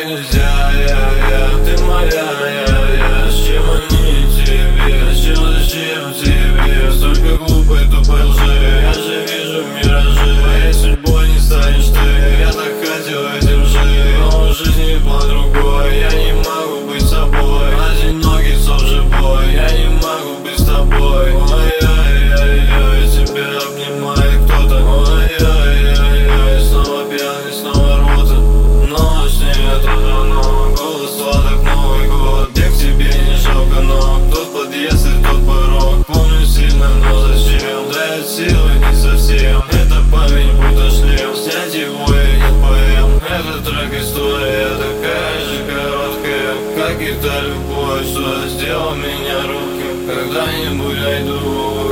нельзя, ты моя, с чем они тебе, с чем, зачем тебе, столько глупой тупой лжи, я же вижу миражи, моей судьбой не станешь ты, я так хотел этим жить, но в жизни по другой, я не могу быть собой, одинокий сон живой, я не могу быть с тобой, ой-ой-ой-ой, тебя обнимает кто-то, ой-ой-ой-ой, снова пьяный, снова рота, ночь нет, но голос сладок, Новый год, где к тебе не жалко ног, тот подъезд и тот порог, помню сильно, но зачем, дает силы не совсем, это память будто шлем, снять его и нет поэм, этот трек история такая же короткая, как и та любовь, что сделал меня руки, когда-нибудь найду.